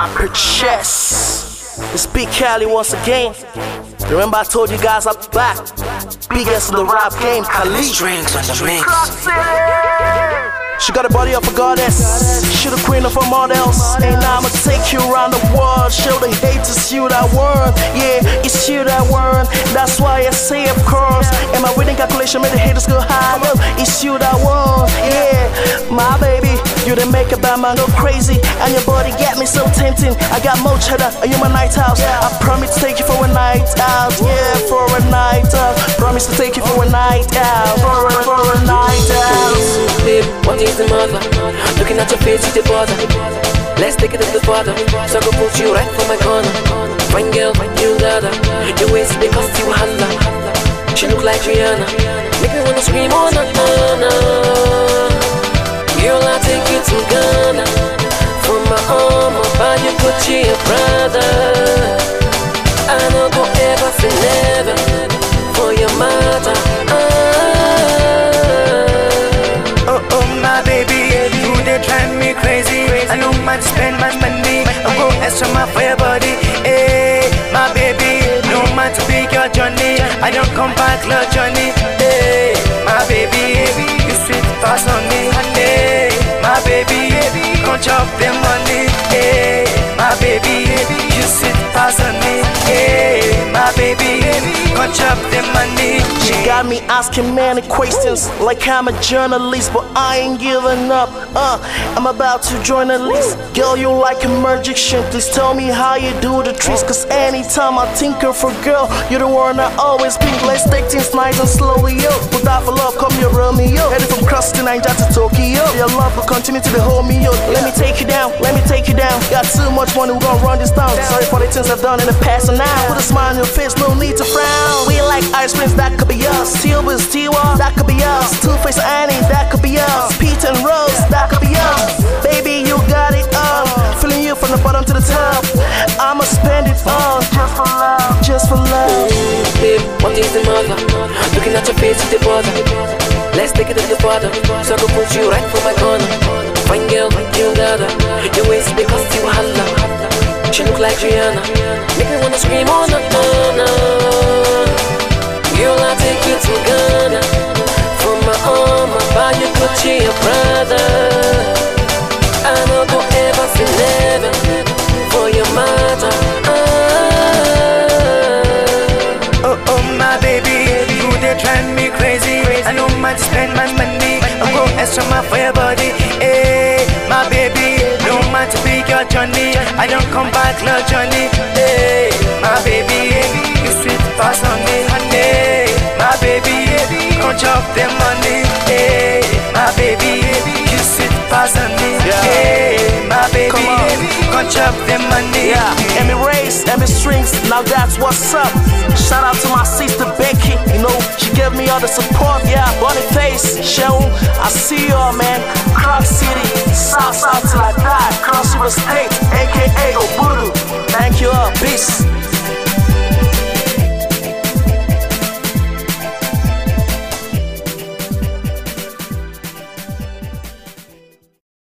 her chest. It's Big Cali once again. Remember I told you guys I'm back. Biggest in the rap game, Khalid. Strings on the mix. She got a body of a goddess. She the queen of a models. And I'ma take you around the world. Show the haters you that word. Yeah, it's you that word. That's why I say of course. And my winning calculation made the haters go high up. It's you that word. Yeah, my baby. You done make a bad man go crazy. And your body get me so tempting. I got more cheddar and you my night house. I promise to take you for a night out. Yeah, for a night out. Promise to take you for a night out. For a night out. Babe, what is the mother? Looking at your face, it's the bother. Let's take it to the father. So I go put you right for my corner. Fine girl, you got her. Your waist because you holla. She look like Rihanna. Make me wanna scream, oh na na na. Girl, I'll take you to Ghana. For my home, I'll buy you Gucci and Prada. I don't go ever say never for your mother. My baby, you they drive me crazy. I know man spend my money. I go extra my for your body. Hey, my baby, no man to pick your journey. I don't come back, love Johnny. Hey, my baby, you sweet pass on me. Hey, my baby, come chop the money. Hey, my baby, you sweet pass on me. Hey, my baby, come chop the money. She got me asking many questions like I'm a journalist, but I ain't giving up. I'm about to join the list. Girl, you like a magician. Please tell me how you do the tricks. Cause anytime I think of a girl, you're the one I always pick. Let's take things nice and slowly up. Put that for love, come here, roll me up. Headed from cross to Niger to Tokyo. Your love will continue to hold me up. Let me take you down, let me take you down. Got too much money, we're gonna run this town. Sorry for the things I've done in the past and now. Put a smile on your face, no need to frown. We like ice creams, that could be us. Silver, Stewart, that could be us. Two-Face Annie, that could be us. Pete and Rose, that could be us. Baby, you got it all. Feeling you from the bottom to the top. I'ma spend it all just for love, just for love. Babe, what is the mother? Looking at your face, it's the bother. Let's take it to the father. So I go put you right for my corner. Fine girl, you got her. Your waist because you holla. She look like Rihanna. Make me wanna scream, oh na na na. Girl, I'll take you to Ghana. For my home, I'll buy you Gucci and Prada. I don't go ever say never for your mother. Oh, my baby, you they drive me crazy. I know man spend my money. I go extra my for your body. Hey, my baby, no man to pick your journey. I don't come back, love Johnny. Hey, my baby, you sweet pass on me. Hey, my baby, come chop the money. Hey, my baby, you sweet pass on me. Hey, my baby, come chop the money. Yeah, Emmy Race, Emmy Strings, now that's what's up. Shout out to my sister Becky, you know, she gave me all the support. Yeah, Boniface, Sheldon, I see y'all, man. Cross City, South till I die. Cross River State, aka Obu.